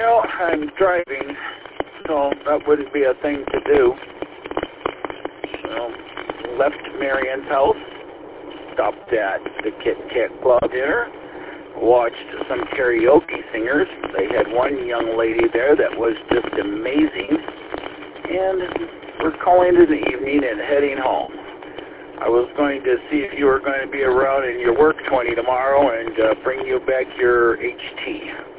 No, I'm driving, so that wouldn't be a thing to do. So, left Marion's house, stopped at the Kit Kat Club dinner, watched some karaoke singers. They had one young lady there that was just amazing, and we're calling it an evening and heading home. I was going to see if you were going to be around in your work 20 tomorrow and bring you back your HT.